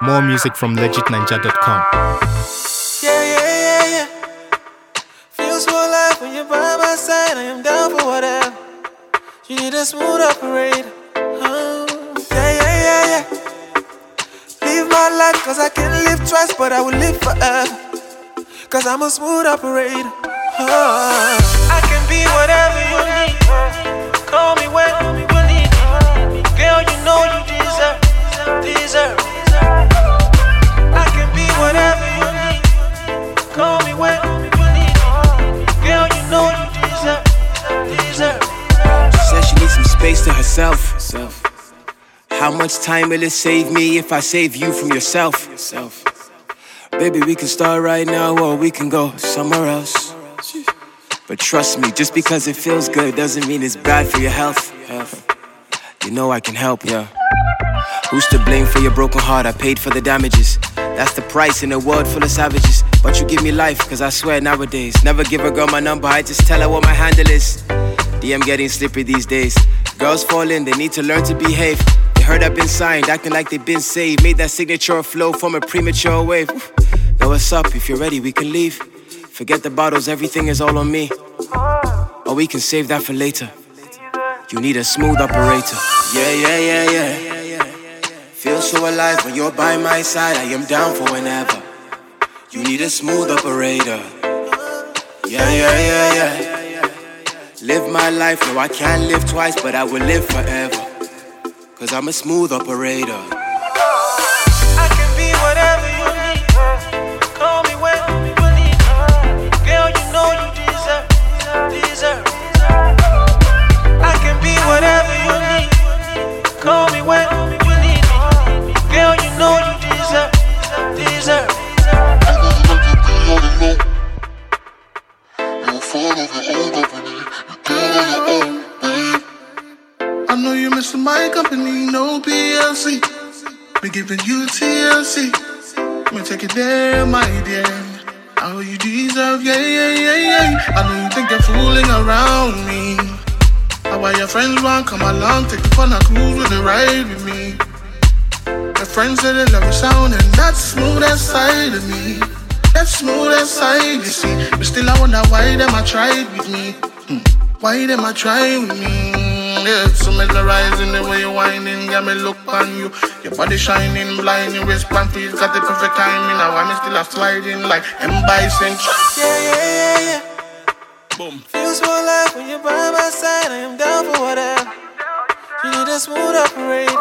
More music from legitninja.com. Yeah. Feels more alive when you're by my side. I am down for whatever. You need a smooth operator. Yeah. Live my life cause I can live twice, but I will live forever. Cause I'm a smooth operator. I can be whatever you need. Call me when you need me. Girl, you know you deserve. I can be whatever you need. Call me when you need me. Girl, you know you deserve. She said she needs some space to herself. How much time will it save me if I save you from yourself? Baby, we can start right now or we can go somewhere else. But trust me, just because it feels good doesn't mean it's bad for your health. You know I can help, yeah. Who's to blame for your broken heart? I paid for the damages. That's the price in a world full of savages. But you give me life, cause I swear nowadays never give a girl my number, I just tell her what my handle is. DM getting slippery these days. Girls fall in, they need to learn to behave. They heard I've been signed, acting like they've been saved. Made that signature flow from a premature wave. Yo, what's up? If you're ready, we can leave. Forget the bottles, everything is all on me. Or we can save that for later. You need a smooth operator. Yeah. Feel so alive when you're by my side. I am down for whenever. You need a smooth operator. Yeah. Live my life, no I can't live twice, but I will live forever. Cause I'm a smooth operator. I can be whatever you need. Call me when you need me. Girl, you know you deserve. I can be whatever you need. Call me when you need me. Girl, you know you deserve. You'll fall over your own company. You get on your own, babe. I know you're missing my company, no PLC. Been giving you TLC. Me take it there, my dear. How you deserve, yeah. I know you think you're fooling around me. How are your friends want come along, take you on a cruise with a ride with me. Your friends say they love your sound, and that's smooth side of me. That smooth side, you see. But still I wonder why them a try with me. Why them a try with me? Yeah, so mesmerizing the way you whining, got me look on you. Your body shining, blind, your wristband feels got the perfect timing. Now I'm still a sliding like M. Bison. Yeah. Boom. Feels more alive when you're by my side. I am down for whatever. You need a smooth operator.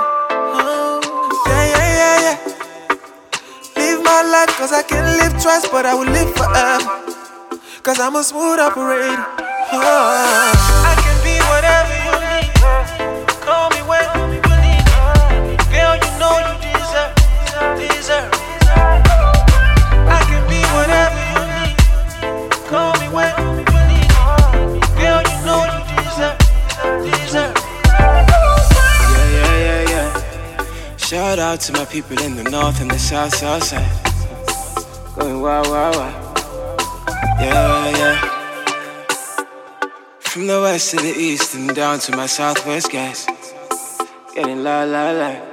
Yeah. Live my life cause I can live twice, but I will live forever. Cause I'm a smooth operator. I can be whatever you need. Call me when you need me. Girl, you know you deserve. I can be whatever you need. Call me when you need me. Girl, you know you deserve. Yeah. Shout out to my people in the north and the south side. Going wow. Yeah. From the west to the east and down to my southwest guys. Getting la.